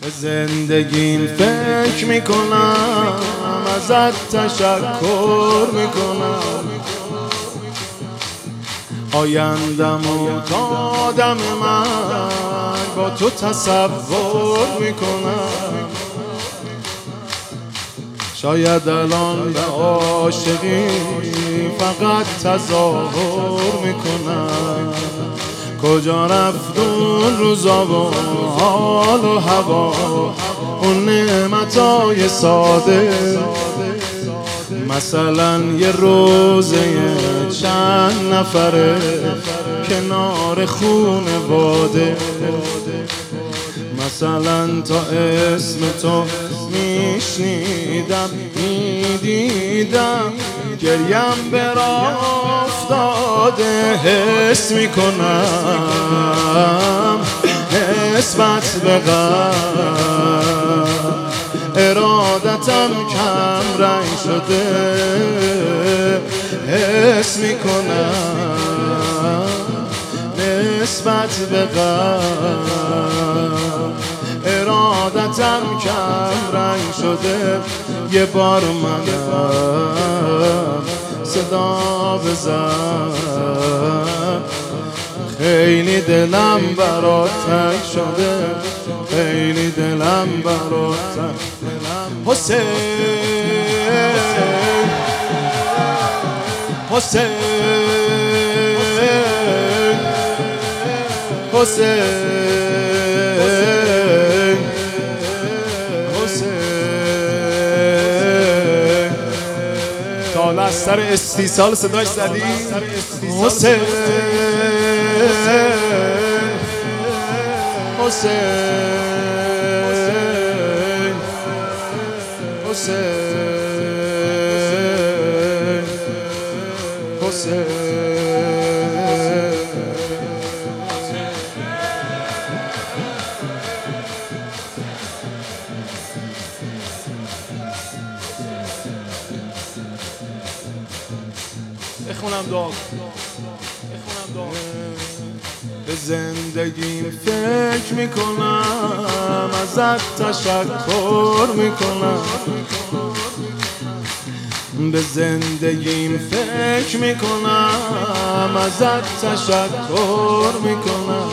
به زندگیم فکر میکنم، ازت تشکر میکنم، آیندمو تا دم من با تو تصور میکنم. شاید الان به عاشقی فقط تظاهر میکنم. کجا رفت اون روزا و حال و هوا، اون نعمتای ساده، مثلا یه روزه چند نفره کنار خونواده، مثلا تا اسم تو میشنیدم میدیدم گریم به راه افتاده، حس میکنم نسبت به غم، ارادتم کم رنگ شده، حس میکنم نسبت به غم، ارادتم کم رنگ شده. یه بار منم صدا بزن، خیلی دلم برات تنگ شده، خیلی دلم برات تنگ. حسین حسین حسین حسین تا حالا از سر استیصال صداش زدی؟ حسین حسین حسین حسین بخونم دعا، به زندگیم فکر میکنم، ازت تشکر میکنم، به زندگیم فکر میکنم، ازت تشکر میکنم،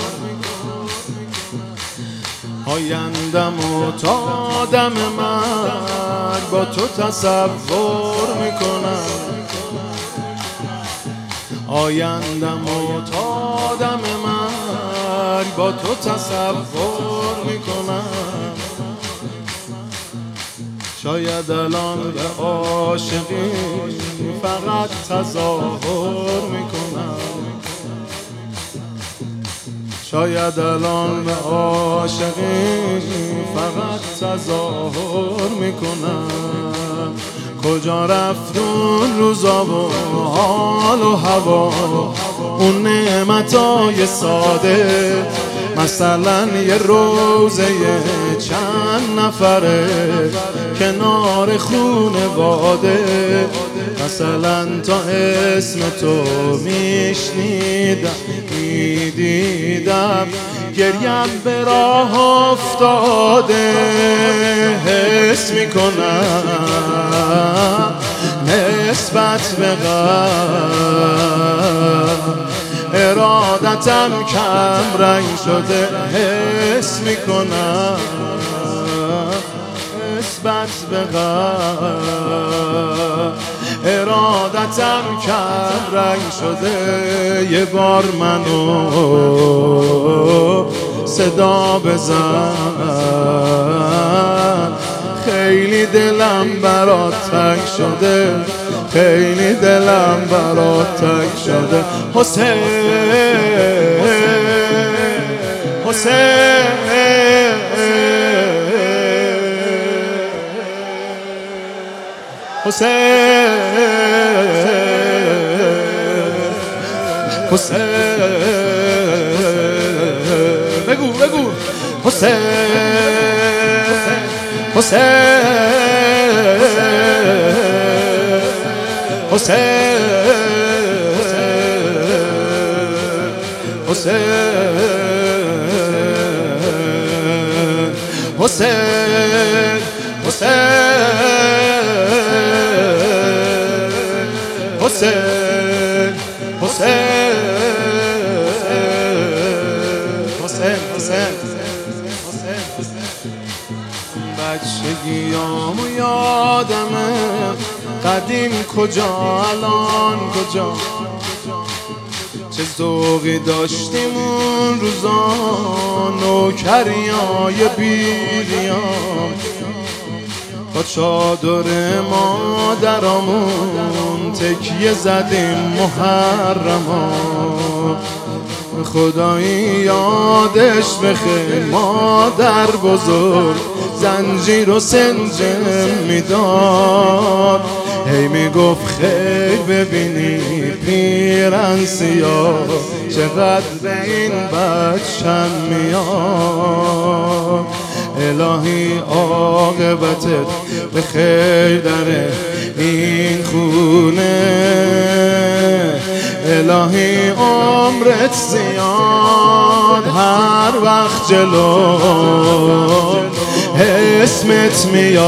آیندمو تا دم مرگ با تو تصور میکنم، آیندمو تا دم مرگ با تو تصور میکنم. شاید الان به عاشقی فقط تظاهر میکنم، شاید الان به عاشقی فقط تظاهر میکنم. کجا رفت اون روزا و حال و هوا، اون نعمتای ساده، مثلا یه روزه چند نفره کنار خونواده، مثلا تا اسم تو میشنیدم میدیدم گریم به راه افتاده، حس میکنم نسبت به غم، ارادتم کم رنگ شده، حس میکنم نسبت به غم، ارادتم کم رنگ شده. یه بار منو صدا بزن، خیلی دلم برات تنگ شده، خیلی دلم برات تنگ شده. حسین حسین حسین حسین بگو حسین حسین حسین حسین حسین حسین بچگیامو یادمه، قدیم کجا الان کجا، چه ذوقی داشتیم اون روزا، نوکریای بیریام با چادر مادرامون تکیه زدیم محرما. خدایی یادش بخیر مادر بزرگ، زنجیر و سنجم میداد، هی میگفت خیلی ببینی پیرن سیاه چقدر به این بچم میاد. الهی عاقبتت به خیر در این خونه، الهی عمرت زیاد، هر وقت جلو اسمت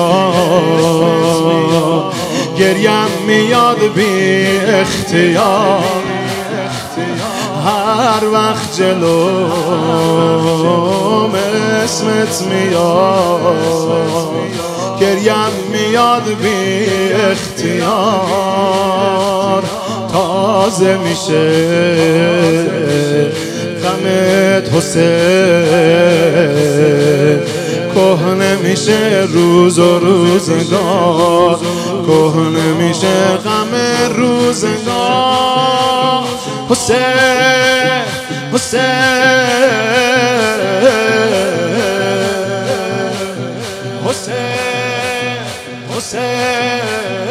میاد، گریم میاد بی اختیار، هر وقت جلو اسمت میاد، گریم میاد بی اختیار. تازه میشه غمت حسین، کهنه میشه روز و روزگار، کهنه میشه غم روزگار. حسین حسین